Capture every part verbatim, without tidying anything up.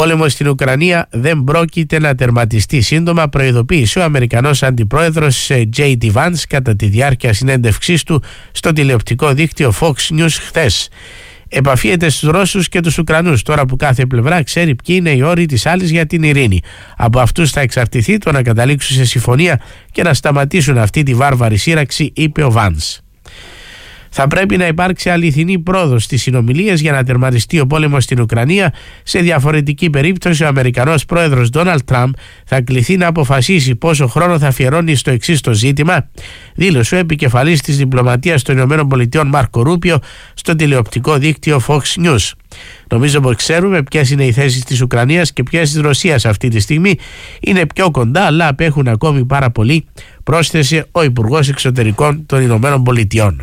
Ο πόλεμος στην Ουκρανία δεν πρόκειται να τερματιστεί σύντομα, προειδοποίησε ο Αμερικανός αντιπρόεδρος τζέι ντι Vance κατά τη διάρκεια συνέντευξής του στο τηλεοπτικό δίκτυο Fox News χθες. Επαφίεται στους Ρώσους και τους Ουκρανούς, τώρα που κάθε πλευρά ξέρει ποιοι είναι οι όροι της άλλης για την ειρήνη. Από αυτούς θα εξαρτηθεί το να καταλήξουν σε συμφωνία και να σταματήσουν αυτή τη βάρβαρη σύραξη, είπε ο Vance. Θα πρέπει να υπάρξει αληθινή πρόοδος στις συνομιλίες για να τερματιστεί ο πόλεμος στην Ουκρανία. Σε διαφορετική περίπτωση, ο Αμερικανός πρόεδρος Ντόναλντ Τραμπ θα κληθεί να αποφασίσει πόσο χρόνο θα αφιερώνει στο εξής το ζήτημα, δήλωσε ο επικεφαλής της διπλωματίας των ΗΠΑ Μάρκο Ρούπιο στο τηλεοπτικό δίκτυο Fox News. Νομίζω πως ξέρουμε ποιες είναι οι θέσεις της Ουκρανίας και ποιες της Ρωσίας αυτή τη στιγμή. Είναι πιο κοντά, αλλά απέχουν ακόμη πάρα πολύ, πρόσθεσε ο Υπουργός Εξωτερικών των ΗΠΑ.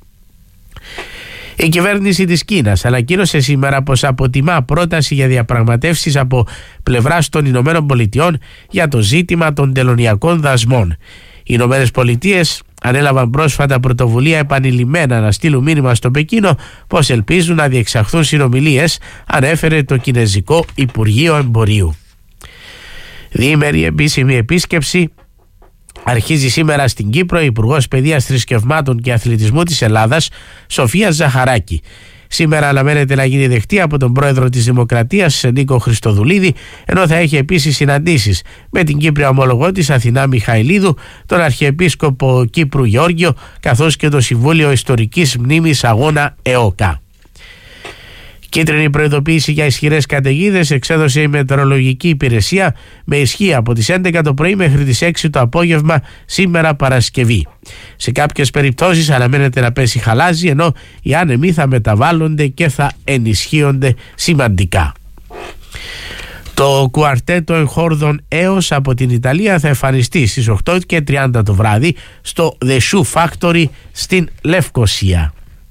Η κυβέρνηση της Κίνας ανακοίνωσε σήμερα πως αποτιμά πρόταση για διαπραγματεύσεις από πλευράς των Ηνωμένων Πολιτειών για το ζήτημα των τελωνειακών δασμών. Οι Ηνωμένες Πολιτείες ανέλαβαν πρόσφατα πρωτοβουλία επανειλημμένα να στείλουν μήνυμα στο Πεκίνο πως ελπίζουν να διεξαχθούν συνομιλίες, ανέφερε το Κινεζικό Υπουργείο Εμπορίου. Διήμερη επίσημη επίσκεψη αρχίζει σήμερα στην Κύπρο η Υπουργός Παιδείας, Θρησκευμάτων και Αθλητισμού της Ελλάδας, Σοφία Ζαχαράκη. Σήμερα αναμένεται να γίνει δεκτή από τον πρόεδρο της Δημοκρατίας, Νίκο Χριστοδουλίδη, ενώ θα έχει επίσης συναντήσεις με την Κύπρια ομολογό της Αθηνά Μιχαηλίδου, τον Αρχιεπίσκοπο Κύπρου Γεώργιο, καθώς και το Συμβούλιο Ιστορικής Μνήμης Αγώνα ΕΟΚΑ. Κίτρινη προειδοποίηση για ισχυρές καταιγίδες εξέδωσε η Μετεωρολογική Υπηρεσία με ισχύ από τις έντεκα το πρωί μέχρι τις έξι το απόγευμα σήμερα Παρασκευή. Σε κάποιες περιπτώσεις αναμένεται να πέσει χαλάζι, ενώ οι άνεμοι θα μεταβάλλονται και θα ενισχύονται σημαντικά. Το κουαρτέτο εγχόρδων έως από την Ιταλία θα εμφανιστεί στις οκτώ και τριάντα το βράδυ στο The Shoe Factory στην Λευκοσία.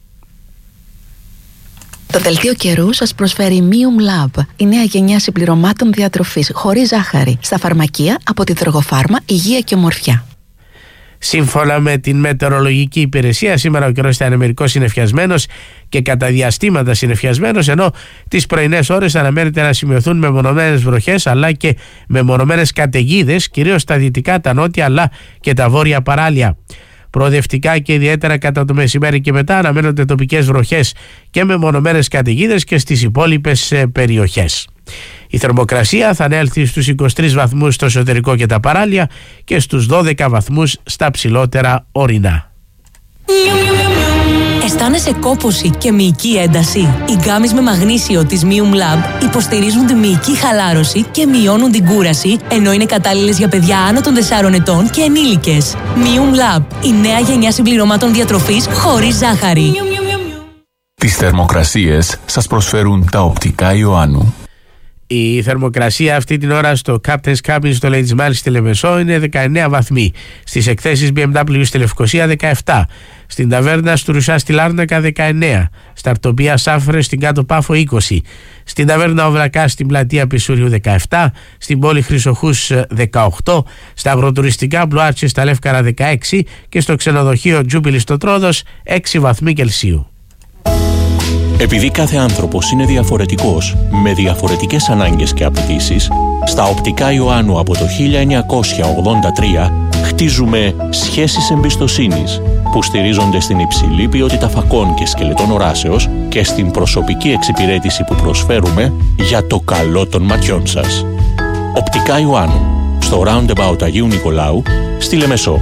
Το δελτίο καιρού σας προσφέρει Mium Lab, η νέα γενιά συμπληρωμάτων διατροφής χωρίς ζάχαρη, στα φαρμακεία από τη Δρογοφάρμα, Υγεία και Ομορφιά. Σύμφωνα με την Μετεωρολογική Υπηρεσία, σήμερα ο καιρός θα είναι μερικώς συννεφιασμένος και κατά διαστήματα συννεφιασμένος, ενώ τις πρωινές ώρες αναμένεται να σημειωθούν μεμονωμένες βροχές αλλά και μεμονωμένες καταιγίδες, κυρίως στα δυτικά, τα νότια αλλά και τα βόρεια παράλια. Προοδευτικά και ιδιαίτερα κατά το μεσημέρι και μετά αναμένονται τοπικές βροχές και μεμονωμένες καταιγίδες και στις υπόλοιπες περιοχές. Η θερμοκρασία θα ανέλθει στους είκοσι τρεις βαθμούς στο εσωτερικό και τα παράλια και στους δώδεκα βαθμούς στα ψηλότερα ορεινά. Αισθάνεσαι κόπωση και μυϊκή ένταση? Οι γκάμεις με μαγνήσιο της Mium Lab υποστηρίζουν τη μυϊκή χαλάρωση και μειώνουν την κούραση, ενώ είναι κατάλληλες για παιδιά άνω των τεσσάρων ετών και ενήλικες. Mium Lab, η νέα γενιά συμπληρωμάτων διατροφής χωρίς ζάχαρη. Τις θερμοκρασίες σας προσφέρουν τα οπτικά Ιωάννου. Η θερμοκρασία αυτή την ώρα στο Captain's Cabin στο Ladies Mile στη Λεμεσό είναι δεκαεννέα βαθμοί. Στις εκθέσεις μπι εμ ντάμπλιου στη Λευκοσία δεκαεπτά. Στην ταβέρνα του Ρουσά στη Λάρνακα δεκαεννέα. Στα Αρτοπία Σάφρε στην Κάτω Πάφο είκοσι. Στην ταβέρνα Οβρακά στην Πλατεία Πισούριου δεκαεπτά. Στην πόλη Χρυσοχούς δεκαοκτώ. Στα αγροτουριστικά Μπλουάρτσι στα Λεύκαρα δεκαέξι. Και στο ξενοδοχείο Τζούπιλι στο Τρόδος έξι βαθμοί Κελσίου. Επειδή κάθε άνθρωπος είναι διαφορετικός, με διαφορετικές ανάγκες και απαιτήσεις, στα οπτικά Ιωάννου από το χίλια εννιακόσια ογδόντα τρία χτίζουμε σχέσεις εμπιστοσύνης που στηρίζονται στην υψηλή ποιότητα φακών και σκελετών οράσεως και στην προσωπική εξυπηρέτηση που προσφέρουμε για το καλό των ματιών σας. Οπτικά Ιωάννου, στο Roundabout Αγίου Νικολάου, στη Λεμεσό.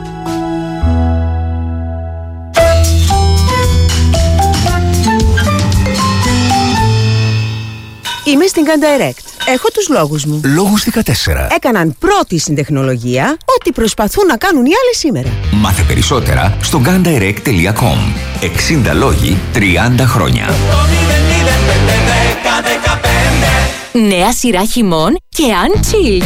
Είμαι στην Candirect. Έχω τους λόγους μου. Λόγους δεκατέσσερα. Έκαναν πρώτη στην τεχνολογία ό,τι προσπαθούν να κάνουν οι άλλοι σήμερα. Μάθε περισσότερα στο Candirect τελεία com. εξήντα λόγοι, τριάντα χρόνια. Νέα σειρά χειμών και Unchill.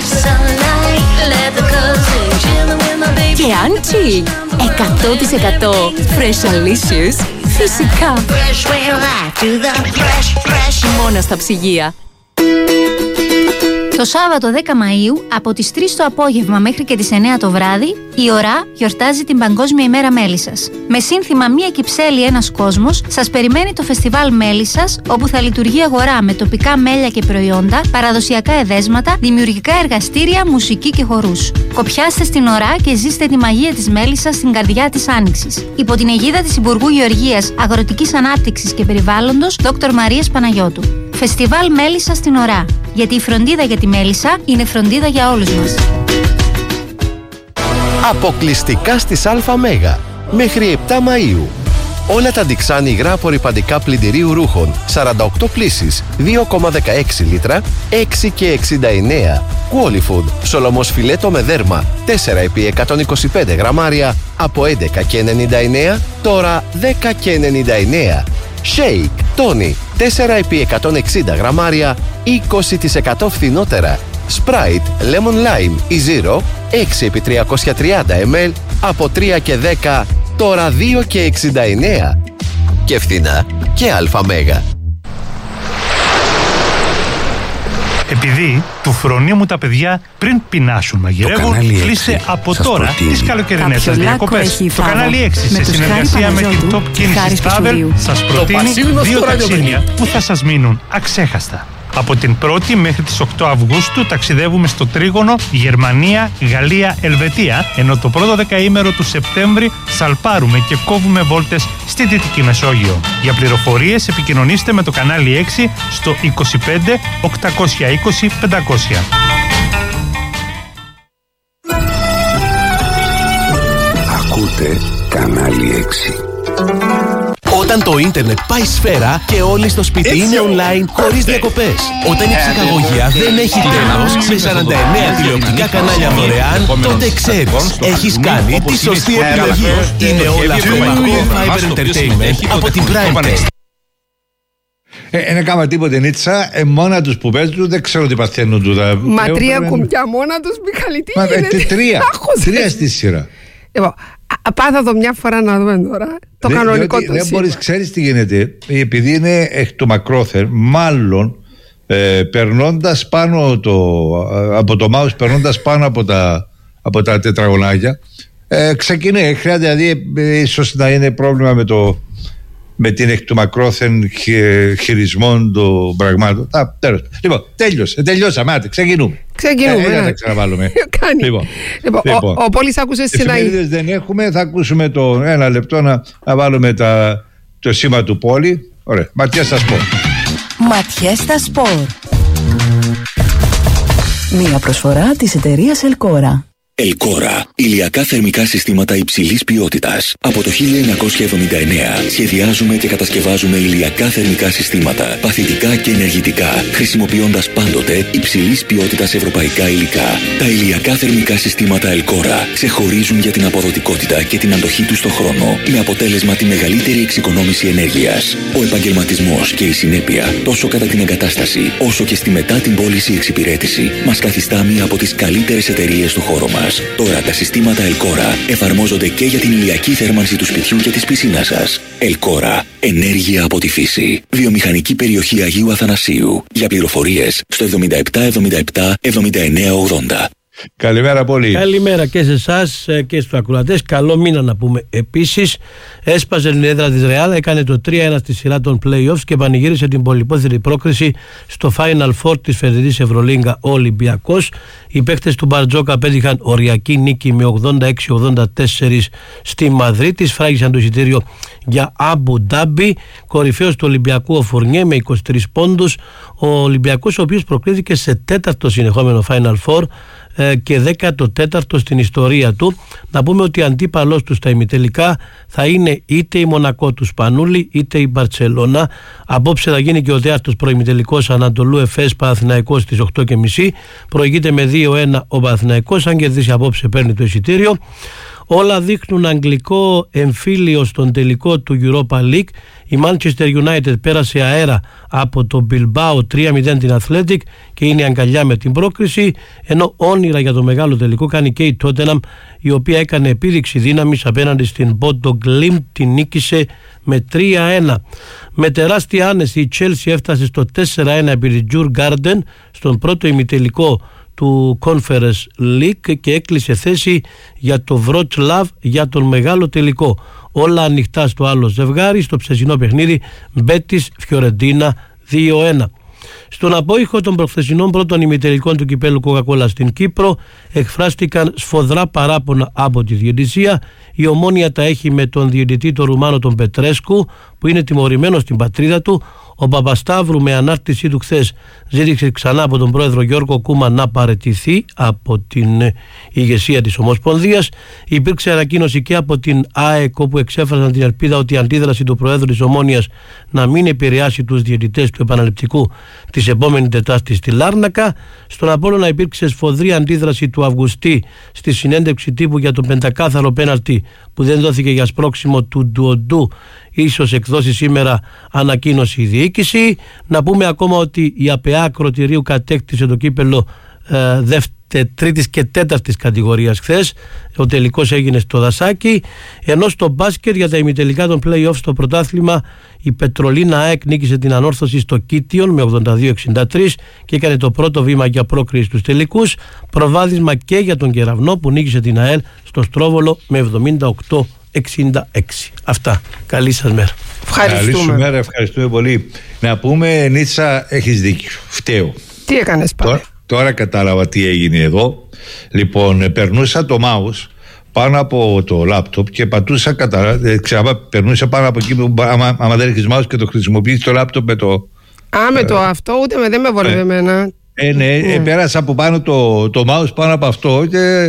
Και Unchill. εκατό τοις εκατό Freshalicious. Φυσικά. Μόνο στα ψυγεία. Το Σάββατο δέκα Μαΐου, από τις τρεις το απόγευμα μέχρι και τις εννέα το βράδυ, η ΟΡΑ γιορτάζει την Παγκόσμια ημέρα Μέλισσας. Με σύνθημα «Μία Κυψέλη, ένας κόσμος», σας περιμένει το φεστιβάλ Μέλισσας, όπου θα λειτουργεί αγορά με τοπικά μέλια και προϊόντα, παραδοσιακά εδέσματα, δημιουργικά εργαστήρια, μουσική και χορούς. Κοπιάστε στην ΟΡΑ και ζήστε τη μαγεία της μέλισσας στην καρδιά της Άνοιξης. Υπό την αιγίδα της Υπουργού Γεωργίας, Αγροτικής Ανάπτυξης και Περιβάλλοντος, Δόκτωρ Μαρίας Παναγιώτου. Φεστιβάλ Μέλισσας στην ΟΡΑ. Γιατί η φροντίδα για τη μέλισσα είναι φροντίδα για όλους μας. Αποκλειστικά στις ΑΜ μέχρι επτά Μαΐου. Όλα τα Ντιξάν υγρά απορρυπαντικά πλυντηρίου ρούχων, σαράντα οκτώ πλύσεις, δύο κόμμα δεκαέξι λίτρα, έξι και εξήντα εννέα. Qualifood, σολομός φιλέτο με δέρμα, τέσσερα επί εκατόν είκοσι πέντε γραμμάρια, από έντεκα και ενενήντα εννέα, τώρα δέκα και ενενήντα εννέα. Shake, Tony, τέσσερα επί εκατόν εξήντα γραμμάρια, είκοσι τοις εκατό φθηνότερα. Sprite, Lemon Lime ή Zero, έξι επί τριακόσια τριάντα μιλιλίτρα, από τρία και δέκα, τώρα δύο και εξήντα εννέα. Και φθηνά και αλφα μέγα. Επειδή του φρονίμου τα παιδιά πριν πεινάσουν μαγειρεύουν, κλείσε από τώρα τις καλοκαιρινές σας διακοπές. Το κανάλι έξι σε συνεργασία με την Top Κίνησης Travel σας προτείνει δύο ταξίδια που θα σας μείνουν αξέχαστα. Από την πρώτη μέχρι τις οκτώ Αυγούστου ταξιδεύουμε στο τρίγωνο Γερμανία, Γαλλία, Ελβετία, ενώ το πρώτο δεκαήμερο του Σεπτέμβρη σαλπάρουμε και κόβουμε βόλτες στη Δυτική Μεσόγειο. Για πληροφορίες επικοινωνήστε με το κανάλι έξι στο είκοσι πέντε οκτακόσια είκοσι πεντακόσια. Ακούτε κανάλι έξι. Όταν το ίντερνετ πάει σφαίρα και όλοι στο σπίτι είναι online χωρίς διακοπές. Όταν η ψυχαγωγία δεν έχει τέλος με σαράντα εννέα τηλεοπτικά κανάλια δωρεάν, τότε ξέρεις, έχεις κάνει τη σωστή επιλογή. Είναι όλα στο Macron Fiber Entertainment από την Prime. Δεν έκανα τίποτε νίτσα, ε, μόνα τους που παίζουν, δεν ξέρω τι παθαίνουν τούτα. Μα τρία κουμπιά μόνα τους, Μιχαλή, τι γίνεται. Τρία, τρία στη σειρά. Λοιπόν, πάτα το μια φορά να δούμε τώρα το Δε, κανονικό διότι, του δεν μπορείς, ξέρεις τι γίνεται, επειδή είναι εκ του μακρόθερ, μάλλον ε, περνώντας πάνω το, από το mouse, περνώντας πάνω από τα, από τα τετραγωνάκια, ε, ξεκινάει, χρειάζεται, δηλαδή ε, ίσως να είναι πρόβλημα με το με την εκ του μακρόθεν χειρισμών των πραγμάτων. Α, τέλος. Λοιπόν, τέλειωσε. Τελειώσαμε. Άτε, ξεκινούμε. Ξεκινούμε. Ε, ε, να ξαναβάλουμε. λοιπόν, λοιπόν, λοιπόν, ο, ο Πόλης άκουσε στην αρχή. Εφημερίδες δεν έχουμε. Θα ακούσουμε το ένα λεπτό να, να βάλουμε τα, το σήμα του Πόλη. Ωραία. Ματιά στα σπορ. Ματιά στα σπορ. Μία προσφορά της εταιρείας Ελκόρα. Ελκόρα. Ηλιακά θερμικά συστήματα υψηλής ποιότητας. Από το χίλια εννιακόσια εβδομήντα εννέα σχεδιάζουμε και κατασκευάζουμε ηλιακά θερμικά συστήματα, παθητικά και ενεργητικά, χρησιμοποιώντας πάντοτε υψηλής ποιότητας ευρωπαϊκά υλικά. Τα ηλιακά θερμικά συστήματα Ελκόρα ξεχωρίζουν για την αποδοτικότητα και την αντοχή τους στον χρόνο, με αποτέλεσμα τη μεγαλύτερη εξοικονόμηση ενέργειας. Ο επαγγελματισμός και η συνέπεια, τόσο κατά την εγκατάσταση, όσο και στη μετά την πώληση εξυπηρέτηση, μας καθιστά μία από τις καλύτερες εταιρείες του χώρου μας. Τώρα τα συστήματα Ελκόρα εφαρμόζονται και για την ηλιακή θέρμανση του σπιτιού και της πισίνας σας. Ελκόρα. Ενέργεια από τη φύση. Βιομηχανική περιοχή Αγίου Αθανασίου. Για πληροφορίες στο εβδομήντα επτά εβδομήντα επτά εβδομήντα εννέα ογδόντα. Καλημέρα πολύ. Καλημέρα και σε εσάς και στους ακροατές. Καλό μήνα να πούμε. Επίσης, έσπασε την έδρα της Ρεάλ, έκανε το τρία ένα στη σειρά των play-offs και πανηγύρισε την πολυπόθητη πρόκριση στο Final Four της φετινής Ευρωλίγκα ο Ολυμπιακός. Οι παίκτες του Μπαρτζόκα πέτυχαν οριακή νίκη με ογδόντα έξι ογδόντα τέσσερα στη Μαδρίτη. Σφράγισαν το εισιτήριο για Αμπου Ντάμπι. Κορυφαίος του Ολυμπιακού ο Φουρνιέ με είκοσι τρεις πόντους. Ο Ολυμπιακός, ο οποίος προκρίθηκε σε τέταρτο συνεχόμενο Final Four και δέκατο τέταρτο στην ιστορία του. Να πούμε ότι αντίπαλός του στα ημιτελικά θα είναι είτε η Μονακό του Σπανούλη είτε η Μπαρτσελώνα. Απόψε θα γίνει και ο τέταρτος προημιτελικός Ανατολού Εφές Παναθηναϊκός στις οκτώ και μισή. Προηγείται με δύο ένα ο Παναθηναϊκός. Αν κερδίσει απόψε παίρνει το εισιτήριο. Όλα δείχνουν αγγλικό εμφύλιο στον τελικό του Europa League. Η Manchester United πέρασε αέρα από το Bilbao τρία μηδέν την Athletic και είναι αγκαλιά με την πρόκριση, ενώ όνειρα για το μεγάλο τελικό κάνει και η Tottenham, η οποία έκανε επίδειξη δύναμης απέναντι στην Bodo Glimt, την νίκησε με τρία ένα. Με τεράστια άνεση η Chelsea έφτασε στο τέσσερα ένα επί τη Djurgården στον πρώτο ημιτελικό του Conference League και έκλεισε θέση για το Wroclaw για τον μεγάλο τελικό. Όλα ανοιχτά στο άλλο ζευγάρι, στο ψεσινό παιχνίδι Betis Fiorentina δύο ένα. Στον απόϊχο των προχθεσινών πρώτων ημιτελικών του κυπέλου Coca-Cola στην Κύπρο εκφράστηκαν σφοδρά παράπονα από τη διαιτησία. Η Ομόνοια τα έχει με τον διαιτητή τον Ρουμάνο τον Πετρέσκου, που είναι τιμωρημένος στην πατρίδα του. Ο Παπασταύρου με ανάρτησή του χθες ζήτησε ξανά από τον πρόεδρο Γιώργο Κούμα να παραιτηθεί από την ηγεσία της Ομοσπονδίας. Υπήρξε ανακοίνωση και από την ΑΕΚ, όπου εξέφρασαν την ελπίδα ότι η αντίδραση του προέδρου της Ομόνοιας να μην επηρεάσει τους διαιτητές του επαναληπτικού της επόμενη Τετάρτη στη Λάρνακα. Στον Απόλλωνα υπήρξε σφοδρή αντίδραση του Αυγουστή στη συνέντευξη τύπου για τον πεντακάθαρο πέναλτι που δεν δόθηκε για σπρώξιμο του Ντουοντού. Ίσως εκδώσει σήμερα ανακοίνωση η διοίκηση. Να πούμε ακόμα ότι η ΑΠΕΑ Ακροτηρίου κατέκτησε το κύπελο ε, δεύτερη, τρίτης και τέταρτης κατηγορίας χθες. Ο τελικός έγινε στο Δασάκι. Ενώ στο μπάσκετ για τα ημιτελικά των play-off στο πρωτάθλημα η Πετρολίνα ΑΕΚ νίκησε την Ανόρθωση στο Κίτιον με ογδόντα δύο εξήντα τρία και έκανε το πρώτο βήμα για πρόκριση στους τελικούς. Προβάδισμα και για τον Κεραυνό που νίκησε την ΑΕΛ στο Στρόβολο με εβδομήντα οκτώ εξήντα έξι. Αυτά. Καλή σας μέρα. Ευχαριστούμε. Καλή σου μέρα, ευχαριστούμε πολύ. Να πούμε, Νίτσα, έχεις δίκιο. Φταίω. Τι έκανες πάλι? Τώρα, τώρα κατάλαβα τι έγινε εδώ. Λοιπόν, περνούσα το mouse πάνω από το λάπτοπ και πατούσα κατά. Ξέρω, περνούσα πάνω από εκεί που άμα, άμα δεν έχεις mouse και το χρησιμοποιείς το λάπτοπ με το. Α, με ε, το αυτό, ούτε με, δεν με βολεύει ε, εμένα. Ε, ναι, yeah. ε, πέρασα από πάνω το, το mouse πάνω από αυτό και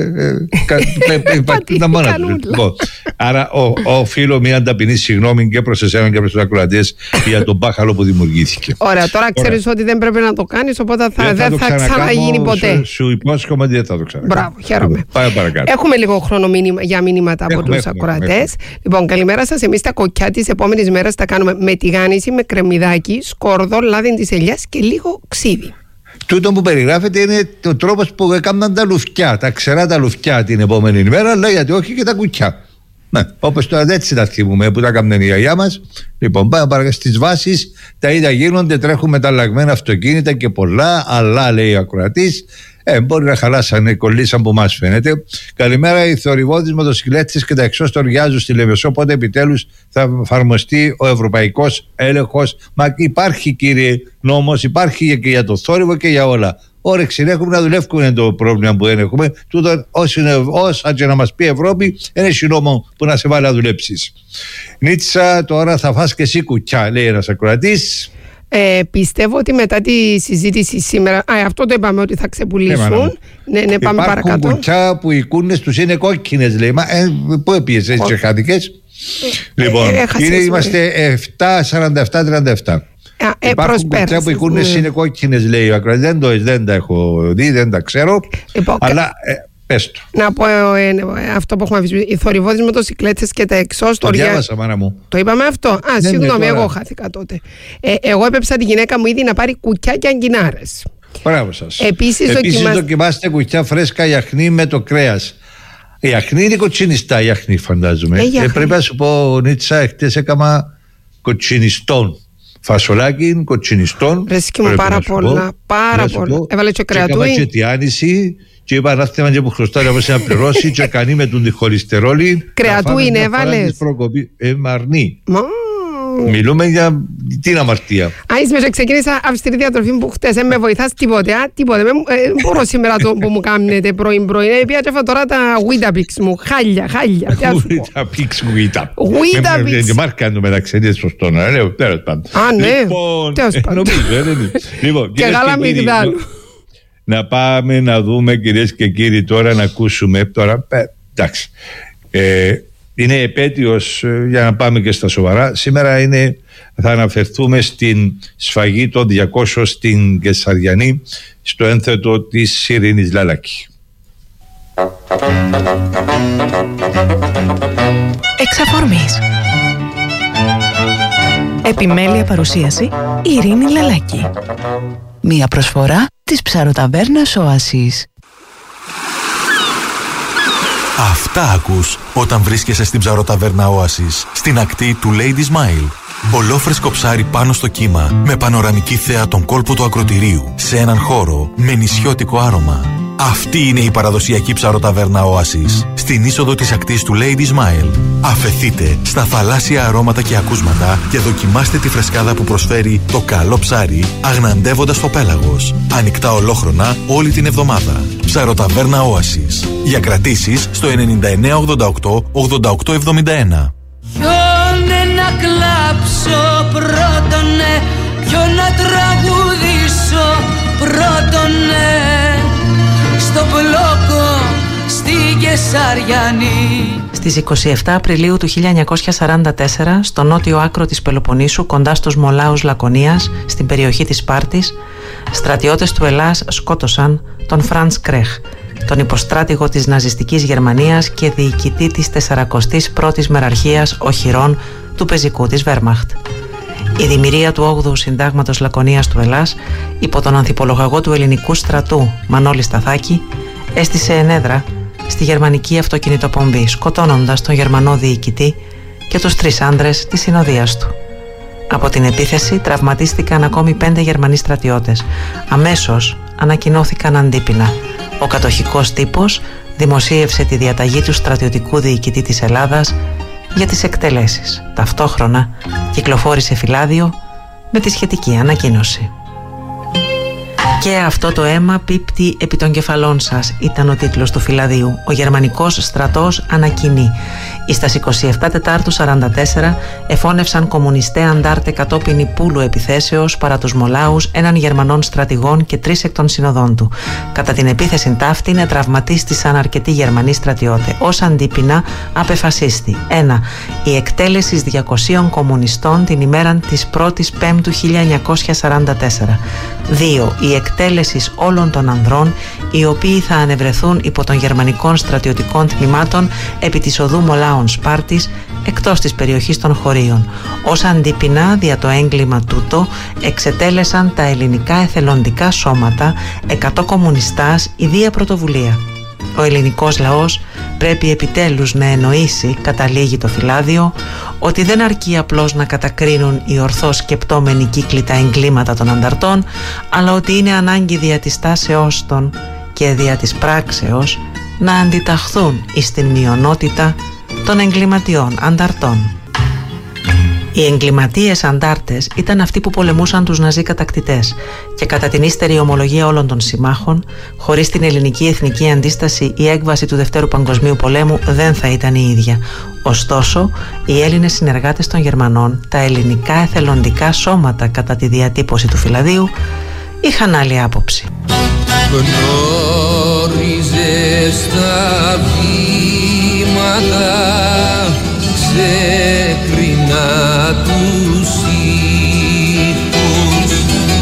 πατήνα μόνα του. Άρα οφείλω μια ταπεινή συγγνώμη και προς εσένα και προς τους ακροατές για τον μπάχαλο που δημιουργήθηκε. Ωραία, τώρα ξέρεις ότι δεν πρέπει να το κάνεις, οπότε θα, δεν θα, θα ξαναγίνει ποτέ. Σου, σου υπόσχομαι ότι δεν θα το ξανακάνω. Μπράβο, χαίρομαι. Πάμε παρακάτω. Έχουμε λίγο χρόνο μήνυμα, για μηνύματα από τους ακροατές. Λοιπόν, καλημέρα σας. Εμείς τα κοκκιά της επόμενης μέρας τα κάνουμε με τηγάνιση, με κρεμμυδάκι, σκόρδο, λάδι της ελιάς και λίγο ξύδι. Τούτο που περιγράφεται είναι ο τρόπος που έκαναν τα λουφκιά, τα ξερά τα λουφκιά την επόμενη ημέρα, αλλά γιατί όχι και τα κουκιά. Ναι, όπως τώρα έτσι τα θυμούμε που τα έκαναν η γιαγιά μας. Λοιπόν, πάμε παρακάτω στις βάσεις, τα ίδια γίνονται, τρέχουν μεταλλαγμένα αυτοκίνητα και πολλά, αλλά λέει ο ακροατής, ε, μπορεί να χαλάσανε, κολλήσαν που μας φαίνεται. Καλημέρα, οι θορυβόδεις μοτοσυκλέτες και τα εξώς τοριάζουν στη Λεμεσό, πότε επιτέλους θα εφαρμοστεί ο ευρωπαϊκός έλεγχος? Μα υπάρχει, κύριε, νόμος, υπάρχει και για το θόρυβο και για όλα. Όρεξη έχουμε να δουλεύουμε, είναι το πρόβλημα που δεν έχουμε. Τούτο, όσα και να μας πει η Ευρώπη, δεν έχει νόμο που να σε βάλει να δουλέψεις. Νίτσα, τώρα θα φας και εσύ κουκιά, λέει ένας ακροατής. Ε, πιστεύω ότι μετά τη συζήτηση σήμερα, α, αυτό το είπαμε ότι θα ξεπουλήσουν. Ναι, ναι, πάμε παρακάτω. Υπάρχουν κουκιά που οι κούνες τους είναι κόκκινες, λέει. Μα, ε, πού έπιεσαι τις τσεχάτικες? Ε, λοιπόν, ε, είναι, είμαστε επτά σαράντα επτά τριάντα επτά. Ε, υπάρχουν κουκιά που οι κούνες mm. είναι κόκκινες, λέει ο ακροατής. Δεν, το, δεν τα έχω δει, δεν τα ξέρω. Λοιπόν, αλλά ε, πες το. Να πω ε, ε, αυτό που έχουμε αφήσει. Οι θορυβόδεις μοτοσυκλέτες και τα εξώς. Το διάβασα, μάνα μου. Το είπαμε αυτό. Α, ναι, συγγνώμη, εγώ χάθηκα τότε. Ε, εγώ έπεψα τη γυναίκα μου ήδη να πάρει κουκιά και αγκινάρες. Μπράβο σας. Επίσης, Επίσης δοκιμάστε... δοκιμάστε κουκιά φρέσκα γιαχνί με το κρέας. Η αχνή είναι κοτσινιστά, η αχνή φαντάζομαι. Ε, ε, πρέπει να σου πω, Νίτσα, χτες έκανα κοτσινιστών. Φασολάκι, κοτσινιστών. Ρέσκει μου πάρα πολλά. Πάρα πολλά. Έβαλε και κρεατούι. Έκανα και τιάνιση και είπα να θέμα και που χρωστάει να να πληρώσει και κανεί με τον διχολυστερόλι. Κρεατούι είναι, έβαλες. Ε, μαρνή. Μιλούμε για την αμαρτία. Α, είσαι ξεκίνησα αυστηρή διατροφή που χτες, δεν με βοηθάς τίποτε, α, τίποτε. Δεν μπορώ σήμερα το που μου κάνετε πρωί-πρωί. Πήγα και έφα τώρα τα Weetabix μου, χάλια, χάλια. Weetabix, Weetabix. Weetabix. Και μάρκα του μεταξύ, είναι σωστό να λέω, τέλος πάντων. Α, ναι, τέλος πάντων. Λοιπόν, και γάλα μυγδάλου. Να πάμε να δούμε, κυρίες και κύριοι, τώρα να ακούσουμε, τώρα, εντάξει, είναι επέτειος, για να πάμε και στα σοβαρά. Σήμερα είναι, θα αναφερθούμε στην σφαγή των διακόσιων στην Κεσαριανή, στο ένθετο της Ειρήνης Λαλάκη. Εξαφορμής. Επιμέλεια παρουσίαση Ειρήνη Λαλάκη. Μία προσφορά της ψαροταβέρνας Οάσης. Αυτά ακούς όταν βρίσκεσαι στην ψαροταβέρνα Oasis, στην ακτή του Lady Smile. Ολόφρεσκο ψάρι πάνω στο κύμα, με πανοραμική θέα τον κόλπο του ακρωτηρίου, σε έναν χώρο με νησιώτικο άρωμα. Αυτή είναι η παραδοσιακή ψαροταβέρνα Oasis, στην είσοδο της ακτής του Lady Smile. Αφεθείτε στα θαλάσσια αρώματα και ακούσματα και δοκιμάστε τη φρεσκάδα που προσφέρει το καλό ψάρι, αγναντεύοντας το πέλαγος. Ανοιχτά ολόχρονα όλη την εβδομάδα. Ψαροταβέρνα Oasis. Για κρατήσεις στο ενενήντα εννέα ογδόντα οκτώ ογδόντα οκτώ εβδομήντα ένα. Ποιον να κλάψω πρώτονε, ποιον να τραγουδήσω πρώτονε, στο μπλόκο στη Κεσαριανή. Στις είκοσι επτά Απριλίου του χίλια εννιακόσια σαράντα τέσσερα, στο νότιο άκρο της Πελοποννήσου, κοντά στους Μολάους Λακωνίας, στην περιοχή της Σπάρτης, στρατιώτες του Ελλάς σκότωσαν τον Φραντς Κρέχ, τον υποστράτηγο της ναζιστικής Γερμανίας και διοικητή της τεσσαρακοστής πρώτης μεραρχίας οχυρών του πεζικού της Βέρμαχτ. Η δημιουργία του όγδοου Συντάγματος Λακωνίας του Ελλάς, υπό τον ανθιπολογαγό του ελληνικού στρατού Μανώλη Σταθάκη, έστησε ενέδρα στη γερμανική αυτοκινητοπομπή, σκοτώνοντας τον Γερμανό διοικητή και τους τρεις άντρες της συνοδείας του. Από την επίθεση τραυματίστηκαν ακόμη πέντε Γερμανοί στρατιώτες. Αμέσως ανακοινώθηκαν αντίπεινα. Ο κατοχικός τύπος δημοσίευσε τη διαταγή του στρατιωτικού διοικητή της Ελλάδας για τις εκτελέσεις. Ταυτόχρονα κυκλοφόρησε φυλάδιο με τη σχετική ανακοίνωση. «Και αυτό το αίμα πίπτει επί των κεφαλών σας», ήταν ο τίτλος του φυλαδίου. Ο γερμανικός στρατός ανακοινεί: «Εις τας είκοσι επτά Τετάρτου σαράντα τέσσερα εφώνευσαν κομμουνιστέ αντάρτε κατόπιν υπούλου επιθέσεως παρά τους Μολάους έναν Γερμανών στρατηγών και τρεις εκ των συνοδών του. Κατά την επίθεση ταύτην τραυματίστησαν αρκετοί Γερμανοί στρατιώτε. Ως αντίπεινα απεφασίστη: ένα. Η εκτέλεση διακοσίων κομμουνιστών την ημέραν της πρώτης Πέμπτου χίλια εννιακόσια σαράντα τέσσερα. δύο. Η εκτέλεση όλων των ανδρών οι οποίοι θα ανεβρεθούν υπό των γερμανικών στρατιωτικών τμήματων επί της οδού Μολάων Σπάρτης εκτός της περιοχής των χωρίων. Ως αντίπεινα δια το έγκλημα τούτο εξετέλεσαν τα ελληνικά εθελοντικά σώματα εκατό κομμουνιστάς ιδία πρωτοβουλία. Ο ελληνικός λαός πρέπει επιτέλους να εννοήσει, καταλήγει το φυλάδιο, ότι δεν αρκεί απλώς να κατακρίνουν οι ορθώς σκεπτόμενοι κύκλοι τα εγκλήματα των ανταρτών, αλλά ότι είναι ανάγκη δια της τάσεώς των και δια της πράξεως να αντιταχθούν εις την μειονότητα των εγκληματιών ανταρτών. Οι εγκληματίες αντάρτες ήταν αυτοί που πολεμούσαν τους ναζί κατακτητές και κατά την ύστερη ομολογία όλων των συμμάχων, χωρίς την ελληνική εθνική αντίσταση η έκβαση του Δευτέρου Παγκοσμίου Πολέμου δεν θα ήταν η ίδια. Ωστόσο, οι Έλληνες συνεργάτες των Γερμανών, τα ελληνικά εθελοντικά σώματα κατά τη διατύπωση του φυλαδίου, είχαν άλλη άποψη. Γνώριζες τα βήματα, ξεκρίνα τους ήχους,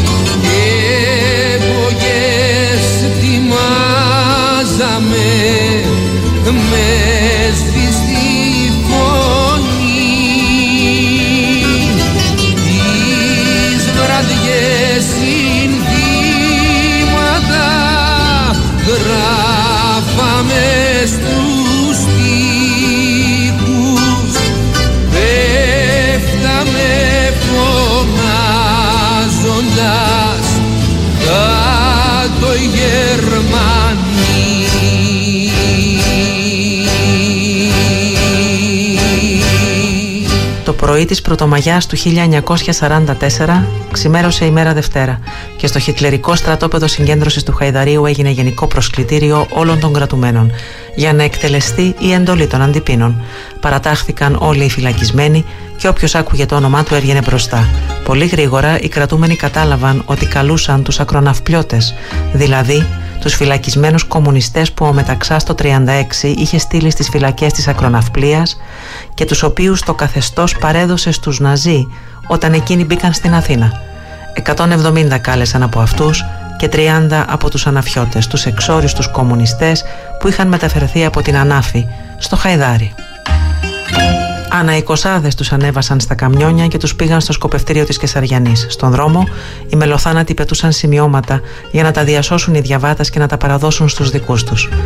εμπογές τιμάζαμε με σβηστή φωνή, τις βραδιές συνθήματα γράφαμε στους τοίχους, πέφταμε φωνάζοντας κάτω οι Γερμανοί. Το πρωί της Πρωτομαγιάς του χίλια εννιακόσια σαράντα τέσσερα ξημέρωσε η μέρα Δευτέρα και στο χιτλερικό στρατόπεδο συγκέντρωσης του Χαϊδαρίου έγινε γενικό προσκλητήριο όλων των κρατουμένων για να εκτελεστεί η εντολή των αντιπίνων. Παρατάχθηκαν όλοι οι φυλακισμένοι και όποιος άκουγε το όνομά του έβγαινε μπροστά. Πολύ γρήγορα οι κρατούμενοι κατάλαβαν ότι καλούσαν τους ακροναυπλιώτες, δηλαδή τους φυλακισμένους κομμουνιστές που ο Μεταξάς το τριάντα έξι είχε στείλει στις φυλακές της Ακροναυπλίας και τους οποίους το καθεστώς παρέδωσε στους Ναζί όταν εκείνοι μπήκαν στην Αθήνα. εκατόν εβδομήντα κάλεσαν από αυτούς και τριάντα από τους αναφιώτες, τους εξόριστους κομμουνιστές που είχαν μεταφερθεί από την Ανάφη στο Χαϊδάρι. Αναεικοσάδες τους ανέβασαν στα καμιόνια και τους πήγαν στο σκοπευτήριο της Κεσαριανής. Στον δρόμο οι μελοθάνατοι πετούσαν σημειώματα για να τα διασώσουν οι διαβάτες και να τα παραδώσουν στους δικούς τους.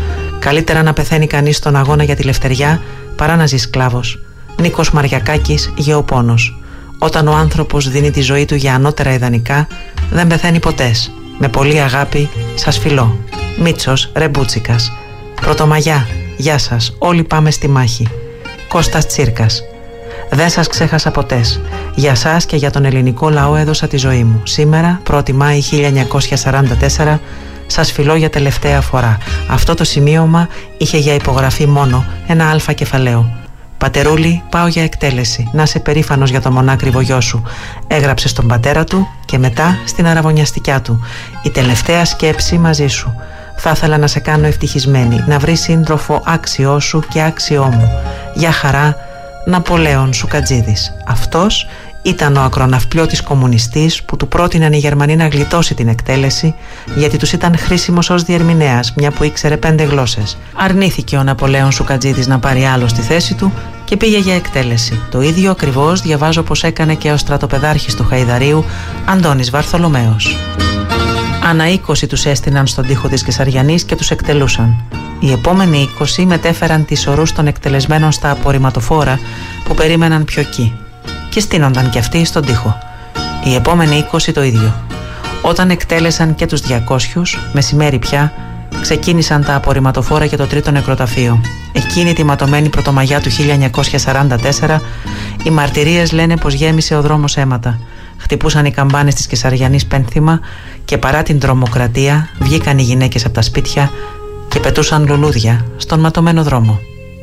Καλύτερα να πεθαίνει κανείς στον αγώνα για τη λευτεριά παρά να ζει σκλάβος. Νίκος Μαριακάκης, Γεωπόνος. Όταν ο άνθρωπος δίνει τη ζωή του για ανώτερα ιδανικά, δεν πεθαίνει ποτέ. Με πολύ αγάπη, σας φιλώ. Μίτσος Ρεμπούτσικας. Πρωτομαγιά, γεια σας, όλοι πάμε στη μάχη. Κώστας Τσίρκας. Δεν σας ξέχασα ποτέ. Για σας και για τον ελληνικό λαό έδωσα τη ζωή μου. Σήμερα, πρώτη Μάη χίλια εννιακόσια σαράντα τέσσερα, σας φιλώ για τελευταία φορά. Αυτό το σημείωμα είχε για υπογραφή μόνο ένα αλφα κεφαλαίο. Πατερούλη, πάω για εκτέλεση. Να είσαι περήφανος για το μονάκριβο γιο σου. Έγραψε στον πατέρα του και μετά στην αραβωνιαστικιά του. Η τελευταία σκέψη μαζί σου. Θα ήθελα να σε κάνω ευτυχισμένη, να βρεις σύντροφο άξιό σου και άξιό μου. Για χαρά, Ναπολέων Σουκατζίδης. Αυτός ήταν ο ακροναυπλιώτης κομμουνιστής που του πρότειναν οι Γερμανοί να γλιτώσει την εκτέλεση, γιατί τους ήταν χρήσιμος ως διερμηνέας, μια που ήξερε πέντε γλώσσες. Αρνήθηκε ο Ναπολέων Σουκατζίδης να πάρει άλλο στη θέση του και πήγε για εκτέλεση. Το ίδιο ακριβώς διαβάζω πως έκανε και ο στρατοπεδάρχης του Χαϊδαρίου, Αντώνης Βαρθολομαίος. Ανά είκοσι τους έστειναν στον τοίχο της Κεσαριανής και τους εκτελούσαν. Οι επόμενοι είκοσι μετέφεραν τις ορούς των εκτελεσμένων στα απορριμματοφόρα που περίμεναν πιο εκεί και στείνονταν κι αυτοί στον τοίχο. Οι επόμενοι είκοσι το ίδιο. Όταν εκτέλεσαν και τους διακόσιους, μεσημέρι πια, ξεκίνησαν τα απορριμματοφόρα και το τρίτο νεκροταφείο. Εκείνη τη ματωμένη πρωτομαγιά του χίλια εννιακόσια σαράντα τέσσερα, οι μαρτυρίες λένε πως γέμισε ο δρόμος αίματα. Χτυπούσαν οι καμπάνες της Κεσαριανής πένθυμα και παρά την τρομοκρατία βγήκαν οι γυναίκες από τα σπίτια και πετούσαν λουλούδια στον ματωμένο δρόμο.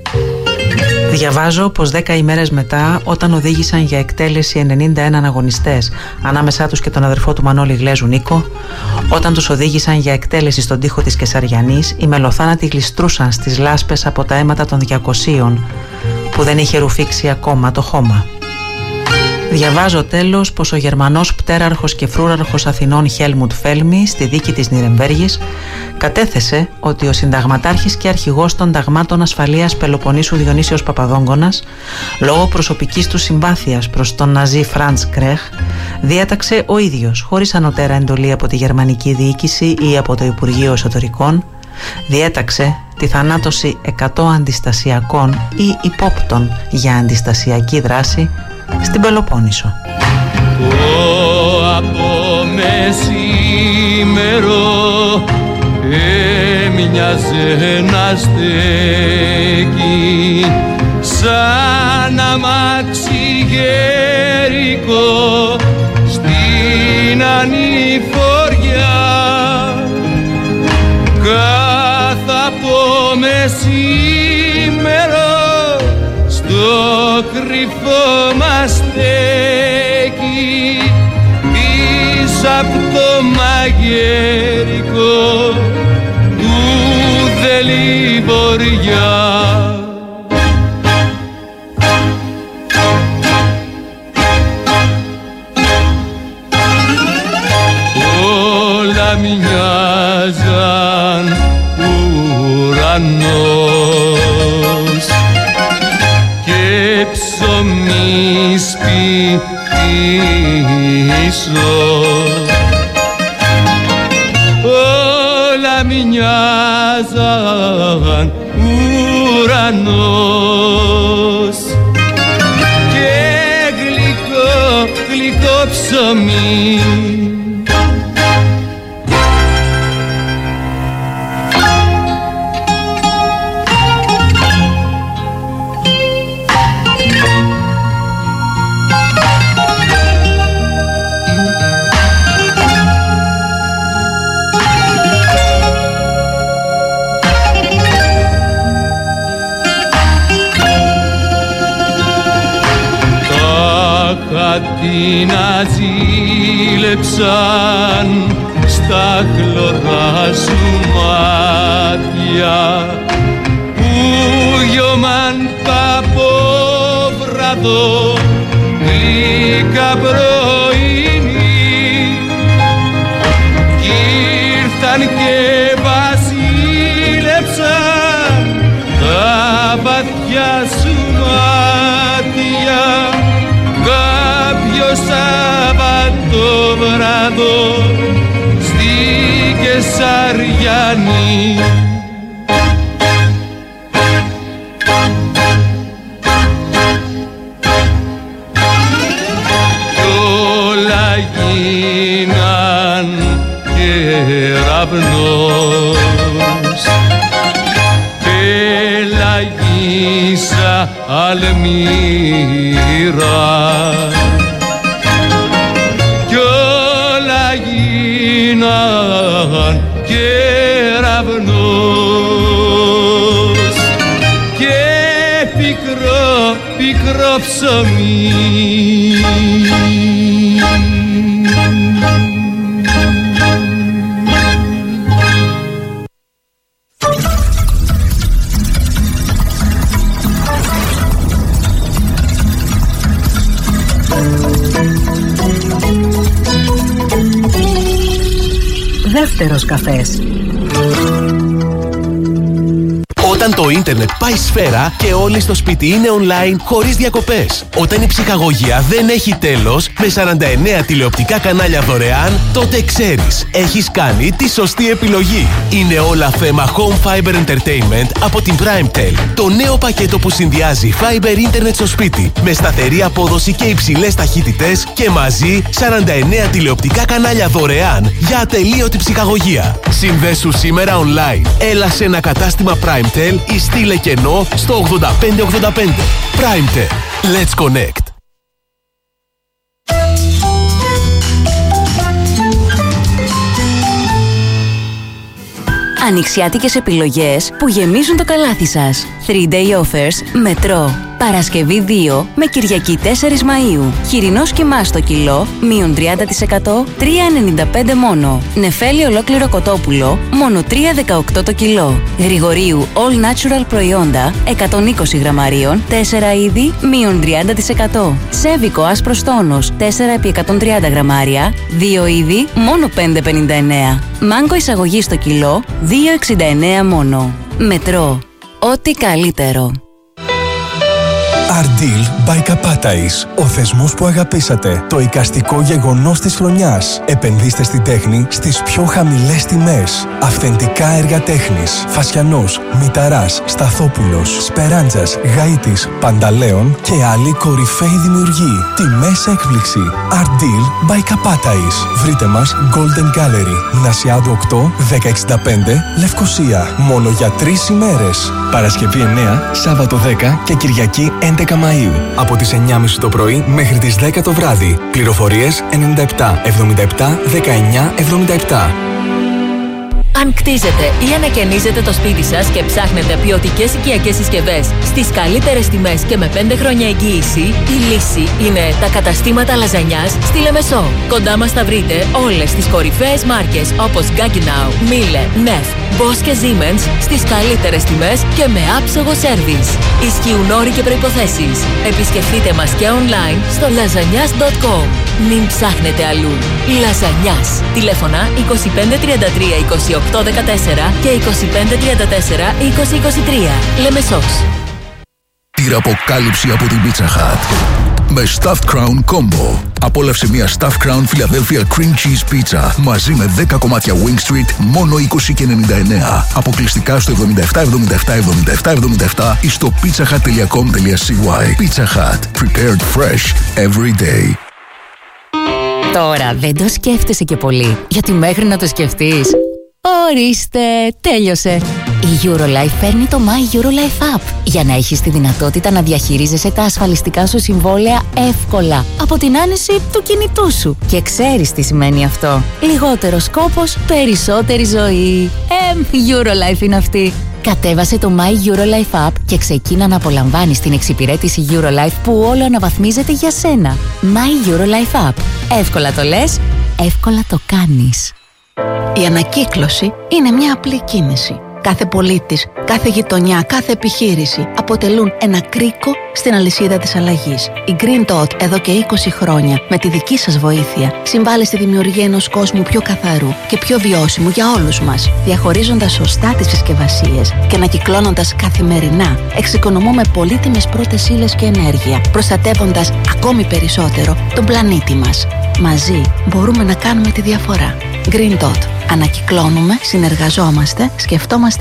Διαβάζω πως δέκα ημέρες μετά, όταν οδήγησαν για εκτέλεση ενενήντα ένα αγωνιστές, ανάμεσά τους και τον αδερφό του Μανώλη Γλέζου Νίκο, όταν τους οδήγησαν για εκτέλεση στον τοίχο της Κεσαριανής, οι μελοθάνατοι γλιστρούσαν στις λάσπες από τα αίματα των διακοσίων που δεν είχε ρουφήξει ακόμα το χώμα. Διαβάζω τέλος πως ο Γερμανός πτέραρχος και φρούραρχος Αθηνών Χέλμουντ Φέλμι στη δίκη της Νιρεμβέργης κατέθεσε ότι ο συνταγματάρχης και αρχηγός των ταγμάτων ασφαλείας Πελοποννήσου Διονύσιος Παπαδόγκονας, λόγω προσωπικής του συμπάθειας προς τον Ναζί Φραντς Κρέχ, διέταξε ο ίδιος, χωρίς ανωτέρα εντολή από τη γερμανική διοίκηση ή από το Υπουργείο Εσωτερικών, διέταξε τη θανάτωση εκατό αντιστασιακών ή υπόπτων για αντιστασιακή δράση στην Πελοπόννησο. Το απομεσήμερο έμοιαζε να στέκει σαν αμάξι γέρικο στην ανηφοριά. Κάθε απομεσήμερο στο κρυφό μας στέκει πίσω απ' το μαγερικό του Δελιβοριά. Όλα μοιάζαν ουρανός και ψωμί σπιτίσω. Όλα μοιάζαν ουρανός και γλυκό, γλυκό ψωμί. Την αζήλεψαν στα χλωρά σου μάτια που γιωμαν τα απόβραδο γλυκά πρωινή κι ήρθαν και βασίλεψαν τα βαθιά σου μάτια. Κάποιο Σάββατο βράδο στη Κεσαριανή Πελαγίσα αλμύρα κι όλα γίναν κεραυνός και πικρό, πικρό ψωμί. Δεύτερος καφές. Όταν το ίντερνετ πάει σφαίρα και όλοι στο σπίτι είναι online χωρίς διακοπές. Όταν η ψυχαγωγία δεν έχει τέλος με σαράντα εννέα τηλεοπτικά κανάλια δωρεάν, τότε ξέρεις, έχεις κάνει τη σωστή επιλογή. Είναι όλα θέμα Home Fiber Entertainment από την PrimeTel. Το νέο πακέτο που συνδυάζει Fiber Internet στο σπίτι με σταθερή απόδοση και υψηλές ταχύτητες και μαζί σαράντα εννέα τηλεοπτικά κανάλια δωρεάν για ατελείωτη ψυχαγωγία. Συνδέσου σήμερα online. Έλα σε ένα κατάστημα PrimeTel ή στείλε κενό στο ογδόντα πέντε ογδόντα πέντε. PrimeTel. Let's connect. Ανοιξιάτικες επιλογές που γεμίζουν το καλάθι σας. Three day offers Μετρό. Παρασκευή δύο με Κυριακή τέσσερις Μαΐου. Χοιρινός κιμάς στο κιλό, μείον τριάντα τοις εκατό, τρία ενενήντα πέντε μόνο. Νεφέλη ολόκληρο κοτόπουλο, μόνο τρία δεκαοκτώ το κιλό. Γρηγορίου all natural προϊόντα, εκατόν είκοσι γραμμαρίων, τέσσερα είδη, μείον τριάντα τοις εκατό. Σέβικο άσπρος τόνος, τέσσερα επί εκατόν τριάντα γραμμάρια, δύο είδη, μόνο πέντε πενήντα εννέα. Μάγκο εισαγωγή στο κιλό, δύο εξήντα εννέα μόνο. Μετρό. Ό,τι καλύτερο. Ardeal by Kapatais. Ο θεσμός που αγαπήσατε. Το εικαστικό γεγονός της χρονιάς. Επενδύστε στην τέχνη στις πιο χαμηλές τιμές. Αυθεντικά έργα τέχνης. Φασιανός, Μηταράς, Σταθόπουλος, Σπεράντζας, Γαΐτης, Πανταλέων και άλλοι κορυφαίοι δημιουργοί. Τιμές έκπληξη. Ardeal by Kapatais. Βρείτε μας Golden Gallery. Νασιάδου οκτώ, δέκα εξήντα πέντε, Λευκοσία. Μόνο για τρεις ημέρες. Παρασκευή εννέα, Σάββατο δέκα και Κυριακή έντεκα Μαΐου. Από τις εννιά και μισή το πρωί μέχρι τις δέκα το βράδυ. Πληροφορίες ενενήντα επτά εβδομήντα επτά δεκαεννιά εβδομήντα επτά. Αν κτίζετε ή ανακαινίζετε το σπίτι σας και ψάχνετε ποιοτικές οικιακές συσκευές στις καλύτερες τιμές και με πέντε χρόνια εγγύηση, η λύση είναι τα καταστήματα λαζανιάς στη Λεμεσό. Κοντά μας θα βρείτε όλες τις κορυφαίες μάρκες όπως Gaggenau, Miele, Neff, Bosch και Siemens στις καλύτερες τιμές και με άψογο σέρβις. Ισχύουν όροι και προϋποθέσεις. Επισκεφτείτε μας και online στο λαζανιάς τελεία κομ. Μην ψάχνετε αλλού. Λαζανιάς. Τηλέφωνα είκοσι πέντε τριάντα τρία είκοσι οκτώ δεκατέσσερα και είκοσι πέντε τριάντα τέσσερα είκοσι είκοσι τρία. Λεμεσός. Τυραποκάλυψη από την Pizza Hut. Με Stuffed Crown Combo. Απόλαυσε μια Stuffed Crown Philadelphia Cream Cheese Pizza μαζί με δέκα κομμάτια Wing Street μόνο είκοσι και ενενήντα εννέα. Αποκλειστικά στο εβδομήντα επτά εβδομήντα επτά εβδομήντα επτά εβδομήντα επτά ή στο pizzahut τελεία com τελεία c y. Pizza Hut. Prepared fresh every day. Τώρα δεν το σκέφτεσαι και πολύ, γιατί μέχρι να το σκεφτείς, ορίστε, τέλειωσε. Η Eurolife παίρνει το My Eurolife App για να έχεις τη δυνατότητα να διαχειρίζεσαι τα ασφαλιστικά σου συμβόλαια εύκολα από την άνεση του κινητού σου. Και ξέρεις τι σημαίνει αυτό. Λιγότερος κόπος, περισσότερη ζωή. Ε, Eurolife είναι αυτή. Κατέβασε το My Eurolife App και ξεκίνα να απολαμβάνεις την εξυπηρέτηση Eurolife που όλο αναβαθμίζεται για σένα. My Eurolife App. Εύκολα το λες, εύκολα το κάνεις. Η ανακύκλωση είναι μια απλή κίνηση. Κάθε πολίτης, κάθε γειτονιά, κάθε επιχείρηση αποτελούν ένα κρίκο στην αλυσίδα της αλλαγής. Η Green Dot εδώ και είκοσι χρόνια, με τη δική σας βοήθεια, συμβάλλει στη δημιουργία ενός κόσμου πιο καθαρού και πιο βιώσιμου για όλους μας. Διαχωρίζοντας σωστά τις συσκευασίες και ανακυκλώνοντας καθημερινά, εξοικονομούμε πολύτιμες πρώτες ύλες και ενέργεια, προστατεύοντας ακόμη περισσότερο τον πλανήτη μας. Μαζί μπορούμε να κάνουμε τη διαφορά. Green Dot. Ανακυκλώνουμε, συνεργαζόμαστε, σκεφτόμαστε